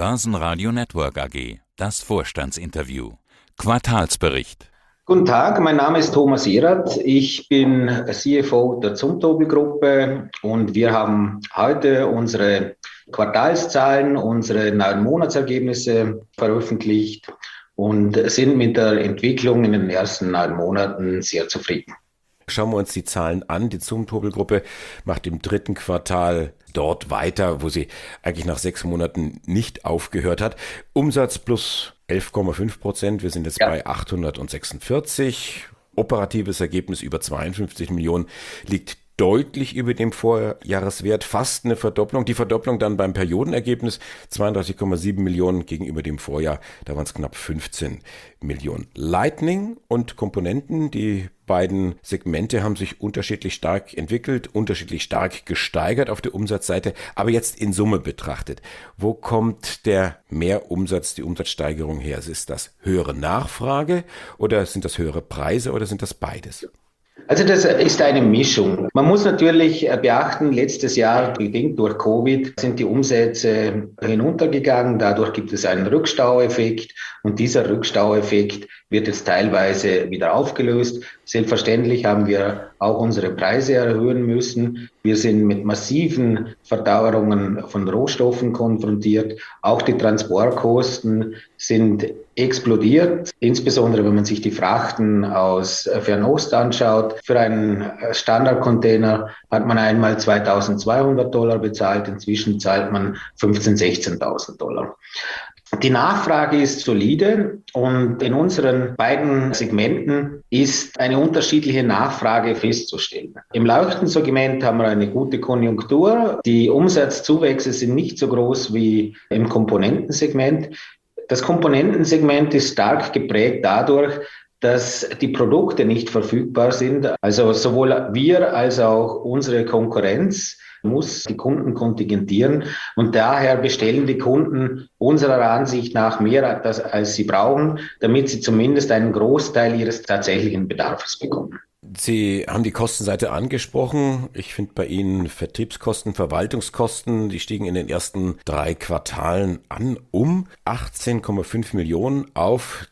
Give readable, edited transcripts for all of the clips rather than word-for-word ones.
Börsenradio Network AG. Das Vorstandsinterview. Quartalsbericht. Guten Tag, mein Name ist Thomas Erath. Ich bin CFO der Zumtobel-Gruppe und wir haben heute unsere Quartalszahlen, unsere 9 Monatsergebnisse veröffentlicht und sind mit der Entwicklung in den ersten 9 Monaten sehr zufrieden. Schauen wir uns die Zahlen an. Die Zumtobel-Gruppe macht im 3. Quartal dort weiter, wo sie eigentlich nach 6 Monaten nicht aufgehört hat. Umsatz plus 11,5%. Wir sind jetzt bei 846. Operatives Ergebnis über 52 Millionen liegt deutlich über dem Vorjahreswert, fast eine Verdopplung. Die Verdopplung dann beim Periodenergebnis 32,7 Millionen gegenüber dem Vorjahr, da waren es knapp 15 Millionen. Lightning und Komponenten, die beiden Segmente haben sich unterschiedlich stark entwickelt, unterschiedlich stark gesteigert auf der Umsatzseite, aber jetzt in Summe betrachtet. Wo kommt der Mehrumsatz, die Umsatzsteigerung her? Ist das höhere Nachfrage oder sind das höhere Preise oder sind das beides? Also das ist eine Mischung. Man muss natürlich beachten, letztes Jahr, bedingt durch Covid, sind die Umsätze hinuntergegangen. Dadurch gibt es einen Rückstaueffekt und dieser Rückstaueffekt wird jetzt teilweise wieder aufgelöst. Selbstverständlich haben wir auch unsere Preise erhöhen müssen. Wir sind mit massiven Verteuerungen von Rohstoffen konfrontiert. Auch die Transportkosten sind explodiert, insbesondere wenn man sich die Frachten aus Fernost anschaut. Für einen Standardcontainer hat man einmal $2.200 bezahlt, inzwischen zahlt man $15.000, $16.000. Die Nachfrage ist solide und in unseren beiden Segmenten ist eine unterschiedliche Nachfrage festzustellen. Im Leuchtensegment haben wir eine gute Konjunktur. Die Umsatzzuwächse sind nicht so groß wie im Komponentensegment. Das Komponentensegment ist stark geprägt dadurch, dass die Produkte nicht verfügbar sind. Also sowohl wir als auch unsere Konkurrenz muss die Kunden kontingentieren und daher bestellen die Kunden unserer Ansicht nach mehr, als sie brauchen, damit sie zumindest einen Großteil ihres tatsächlichen Bedarfs bekommen. Sie haben die Kostenseite angesprochen. Ich finde bei Ihnen Vertriebskosten, Verwaltungskosten, die stiegen in den ersten 3 Quartalen an um 18,5 Millionen auf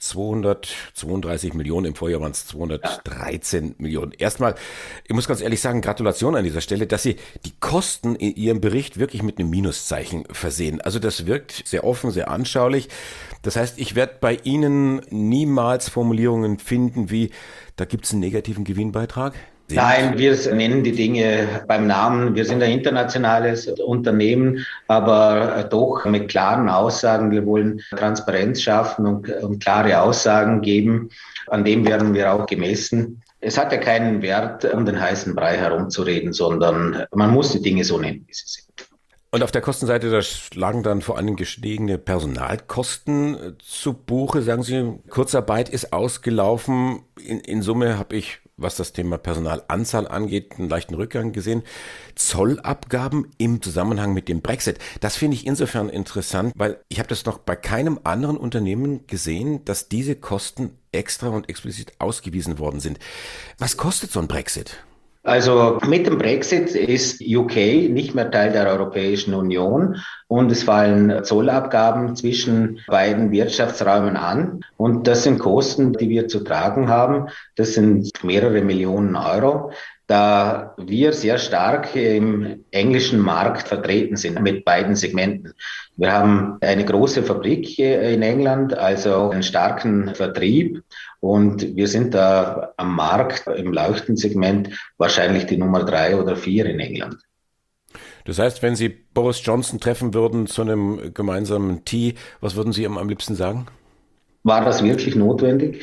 232 Millionen. Im Vorjahr waren es 213 Millionen. Erstmal, ich muss ganz ehrlich sagen, Gratulation an dieser Stelle, dass Sie die Kosten in Ihrem Bericht wirklich mit einem Minuszeichen versehen. Also das wirkt sehr offen, sehr anschaulich. Das heißt, ich werde bei Ihnen niemals Formulierungen finden wie, da gibt es einen negativen Gewinnbeitrag? Nein, wir nennen die Dinge beim Namen. Wir sind ein internationales Unternehmen, aber doch mit klaren Aussagen. Wir wollen Transparenz schaffen und klare Aussagen geben. An dem werden wir auch gemessen. Es hat ja keinen Wert, um den heißen Brei herumzureden, sondern man muss die Dinge so nennen, wie sie sind. Und auf der Kostenseite, da schlagen dann vor allem gestiegene Personalkosten zu Buche. Sagen Sie, Kurzarbeit ist ausgelaufen. In Summe habe ich, was das Thema Personalanzahl angeht, einen leichten Rückgang gesehen. Zollabgaben im Zusammenhang mit dem Brexit. Das finde ich insofern interessant, weil ich habe das noch bei keinem anderen Unternehmen gesehen, dass diese Kosten extra und explizit ausgewiesen worden sind. Was kostet so ein Brexit? Also mit dem Brexit ist UK nicht mehr Teil der Europäischen Union und es fallen Zollabgaben zwischen beiden Wirtschaftsräumen an. Und das sind Kosten, die wir zu tragen haben. Das sind mehrere Millionen Euro. Da wir sehr stark im englischen Markt vertreten sind mit beiden Segmenten. Wir haben eine große Fabrik in England, also einen starken Vertrieb und wir sind da am Markt im Leuchtensegment wahrscheinlich die Nummer 3 oder 4 in England. Das heißt, wenn Sie Boris Johnson treffen würden zu einem gemeinsamen Tee, was würden Sie ihm am liebsten sagen? War das wirklich notwendig?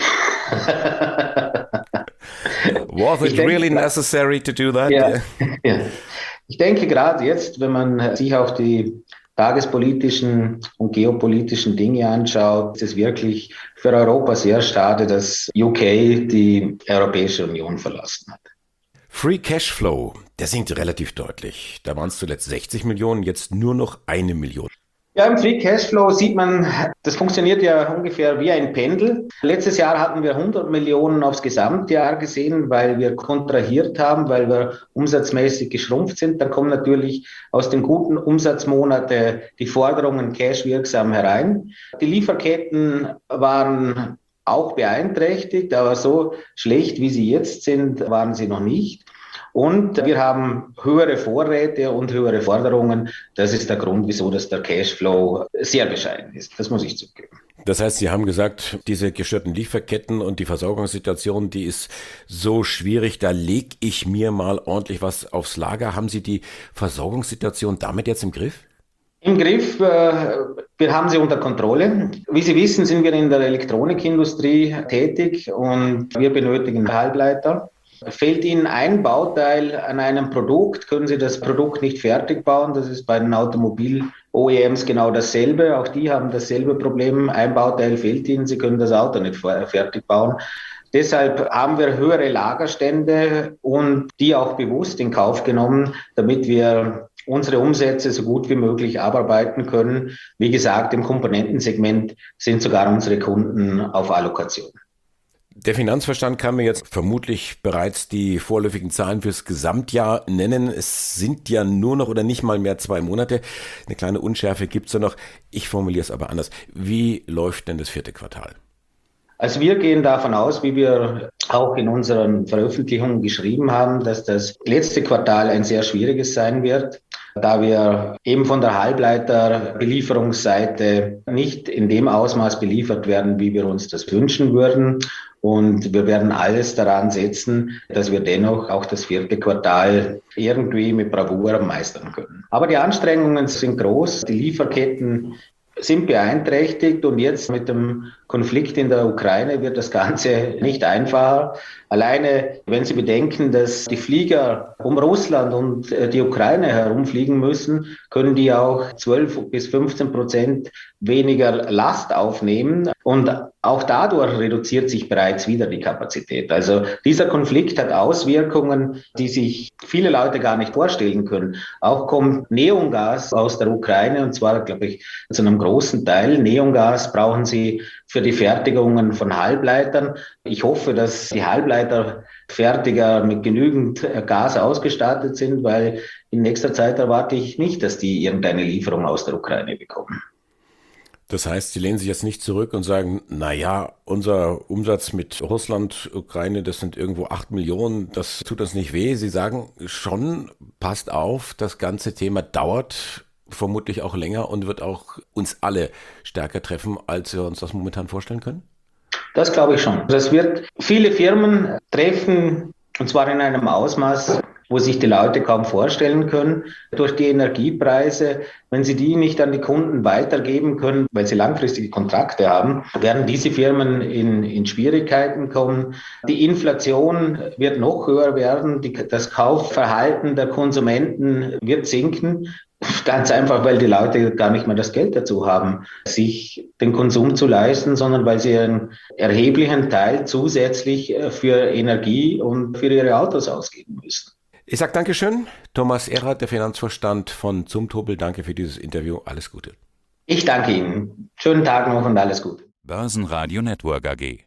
Was it really necessary to do that? Ja. Ich denke gerade jetzt, wenn man sich auch die tagespolitischen und geopolitischen Dinge anschaut, ist es wirklich für Europa sehr schade, dass UK die Europäische Union verlassen hat. Free Cashflow, der sinkt relativ deutlich. Da waren es zuletzt 60 Millionen, jetzt nur noch 1 Million. Ja, im Free Cashflow sieht man, das funktioniert ja ungefähr wie ein Pendel. Letztes Jahr hatten wir 100 Millionen aufs Gesamtjahr gesehen, weil wir kontrahiert haben, weil wir umsatzmäßig geschrumpft sind. Dann kommen natürlich aus den guten Umsatzmonaten die Forderungen cashwirksam herein. Die Lieferketten waren auch beeinträchtigt, aber so schlecht, wie sie jetzt sind, waren sie noch nicht. Und wir haben höhere Vorräte und höhere Forderungen. Das ist der Grund, wieso das der Cashflow sehr bescheiden ist. Das muss ich zugeben. Das heißt, Sie haben gesagt, diese gestörten Lieferketten und die Versorgungssituation, die ist so schwierig, da lege ich mir mal ordentlich was aufs Lager. Haben Sie die Versorgungssituation damit jetzt im Griff? Im Griff, wir haben sie unter Kontrolle. Wie Sie wissen, sind wir in der Elektronikindustrie tätig und wir benötigen Halbleiter. Fehlt Ihnen ein Bauteil an einem Produkt, können Sie das Produkt nicht fertig bauen. Das ist bei den Automobil-OEMs genau dasselbe. Auch die haben dasselbe Problem. Ein Bauteil fehlt Ihnen, Sie können das Auto nicht fertig bauen. Deshalb haben wir höhere Lagerstände und die auch bewusst in Kauf genommen, damit wir unsere Umsätze so gut wie möglich abarbeiten können. Wie gesagt, im Komponentensegment sind sogar unsere Kunden auf Allokation. Der Finanzvorstand kann mir jetzt vermutlich bereits die vorläufigen Zahlen fürs Gesamtjahr nennen. Es sind ja nur noch oder nicht mal mehr 2 Monate. Eine kleine Unschärfe gibt es ja noch. Ich formuliere es aber anders. Wie läuft denn das 4. Quartal? Also wir gehen davon aus, wie wir auch in unseren Veröffentlichungen geschrieben haben, dass das letzte Quartal ein sehr schwieriges sein wird, da wir eben von der Halbleiterbelieferungsseite nicht in dem Ausmaß beliefert werden, wie wir uns das wünschen würden. Und wir werden alles daran setzen, dass wir dennoch auch das 4. Quartal irgendwie mit Bravour meistern können. Aber die Anstrengungen sind groß, die Lieferketten sind beeinträchtigt und jetzt mit dem Konflikt in der Ukraine wird das Ganze nicht einfacher. Alleine, wenn Sie bedenken, dass die Flieger um Russland und die Ukraine herumfliegen müssen, können die auch 12-15% weniger Last aufnehmen. Und auch dadurch reduziert sich bereits wieder die Kapazität. Also dieser Konflikt hat Auswirkungen, die sich viele Leute gar nicht vorstellen können. Auch kommt Neongas aus der Ukraine und zwar, glaube ich, zu einem großen Teil. Neongas brauchen sie für die Fertigungen von Halbleitern. Ich hoffe, dass die Halbleiterfertiger mit genügend Gas ausgestattet sind, weil in nächster Zeit erwarte ich nicht, dass die irgendeine Lieferung aus der Ukraine bekommen. Das heißt, Sie lehnen sich jetzt nicht zurück und sagen, naja, unser Umsatz mit Russland, Ukraine, das sind irgendwo 8 Millionen, das tut uns nicht weh. Sie sagen schon, passt auf, das ganze Thema dauert vermutlich auch länger und wird auch uns alle stärker treffen, als wir uns das momentan vorstellen können? Das glaube ich schon. Das wird viele Firmen treffen, und zwar in einem Ausmaß, wo sich die Leute kaum vorstellen können. Durch die Energiepreise, wenn sie die nicht an die Kunden weitergeben können, weil sie langfristige Kontrakte haben, werden diese Firmen in Schwierigkeiten kommen. Die Inflation wird noch höher werden, das Kaufverhalten der Konsumenten wird sinken. Ganz einfach, weil die Leute gar nicht mehr das Geld dazu haben, sich den Konsum zu leisten, sondern weil sie einen erheblichen Teil zusätzlich für Energie und für ihre Autos ausgeben müssen. Ich sage Dankeschön. Thomas Erath, der Finanzvorstand von Zumtobel. Danke für dieses Interview. Alles Gute. Ich danke Ihnen. Schönen Tag noch und alles Gute. Börsenradio Network AG.